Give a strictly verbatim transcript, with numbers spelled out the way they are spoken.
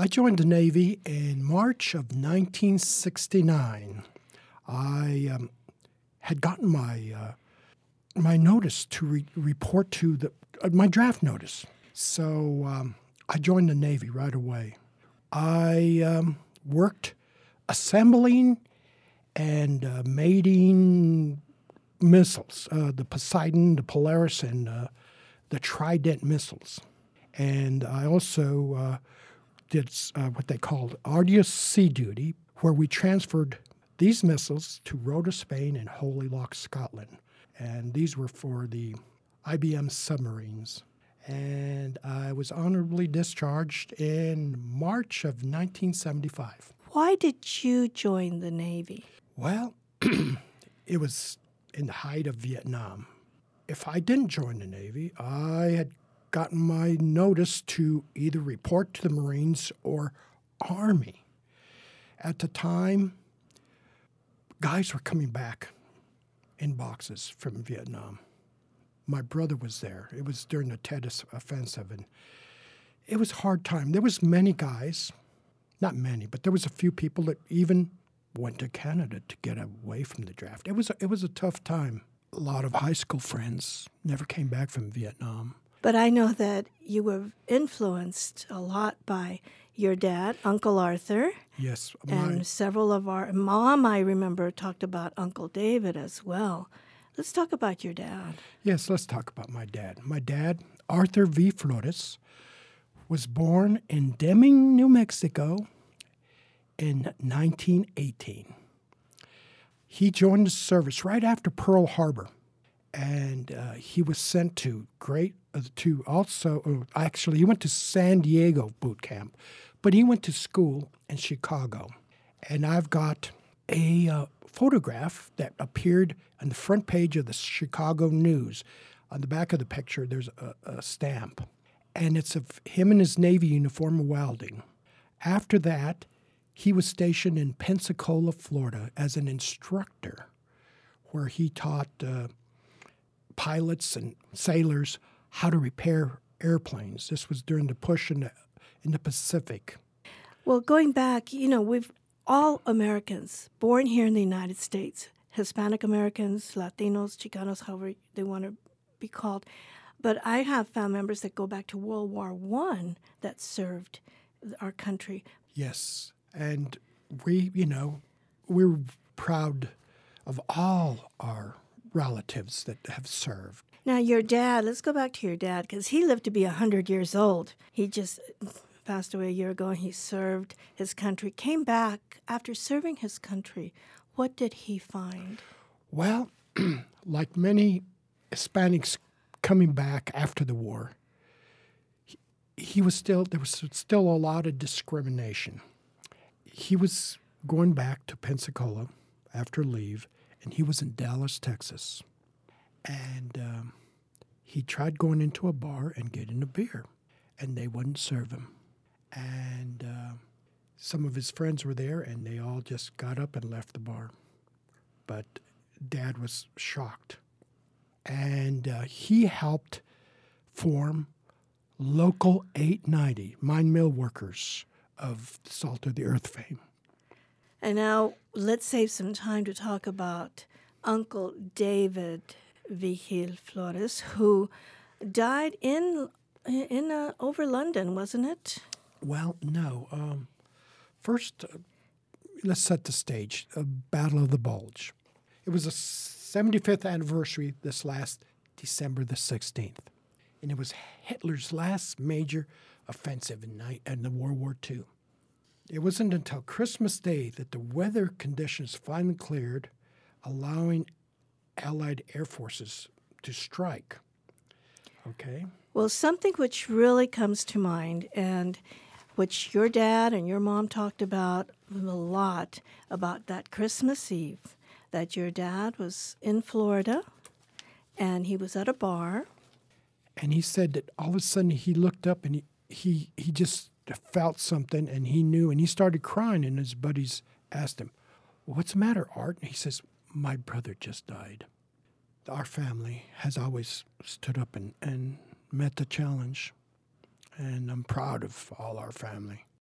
I joined the Navy in March of nineteen sixty-nine. I um, had gotten my uh, my notice to re- report to the uh, my draft notice, so um, I joined the Navy right away. I um, worked assembling and uh, mating missiles, uh, the Poseidon, the Polaris, and uh, the Trident missiles. And I also uh, did uh, what they called arduous sea duty, where we transferred these missiles to Rota, Spain, and Holy Loch, Scotland. And these were for the I B M submarines. And I was honorably discharged in March of nineteen seventy-five. Why did you join the Navy? Well, it was in the height of Vietnam. If I didn't join the Navy, I had gotten my notice to either report to the Marines or Army. At the time, guys were coming back in boxes from Vietnam. My brother was there. It was during the Tet Offensive, and it was a hard time. There was many guys, not many, but there was a few people that even went to Canada to get away from the draft. It was a, it was a tough time. A lot of high school friends never came back from Vietnam. But I know that you were influenced a lot by your dad, Uncle Arthur. Yes. My, and several of our, Mom, I remember, talked about Uncle David as well. Let's talk about your dad. Yes, let's talk about my dad. My dad, Arthur V. Flores, was born in Deming, New Mexico in nineteen eighteen. He joined the service right after Pearl Harbor, and uh, he was sent to great uh, to also uh, actually he went to San Diego boot camp, but he went to school in Chicago. And I've got a uh, photograph that appeared on the front page of the Chicago News. On the back of the picture, there's a, a stamp, and it's of him in his Navy uniform welding. After that, he was stationed in Pensacola, Florida, as an instructor, where he taught uh, pilots and sailors how to repair airplanes. This was during the push in the, in the Pacific. Well, going back, you know, we've all Americans born here in the United States, Hispanic Americans, Latinos, Chicanos, however they want to be called. But I have family members that go back to World War One that served our country. Yes. And we, you know, we're proud of all our relatives that have served. Now, your dad, let's go back to your dad, because he lived to be one hundred years old. He just passed away a year ago, and he served his country, came back after serving his country. What did he find? Well, like many Hispanics coming back after the war, he, he was still, there was still a lot of discrimination. He was going back to Pensacola after leave, and he was in Dallas, Texas. And um, he tried going into a bar and getting a beer, and they wouldn't serve him. And uh, some of his friends were there, and they all just got up and left the bar. But Dad was shocked. And uh, he helped form Local eight ninety, Mine Mill Workers of Salt of the Earth fame. And now let's save some time to talk about Uncle David Vigil Flores, who died in in uh, over London, wasn't it? Well, no. Um, first, uh, let's set the stage. A Battle of the Bulge. It was the seventy-fifth anniversary this last December the sixteenth. And it was Hitler's last major offensive in, ni- in the World War Two. It wasn't until Christmas Day that the weather conditions finally cleared, allowing Allied air forces to strike. Okay? Well, something which really comes to mind, and which your dad and your mom talked about a lot, about that Christmas Eve, that your dad was in Florida, and he was at a bar. And he said that all of a sudden he looked up and he, he, he just felt something, and he knew, and he started crying, and his buddies asked him, well, what's the matter, Art? And he says, my brother just died. Our family has always stood up and, and met the challenge, and I'm proud of all our family.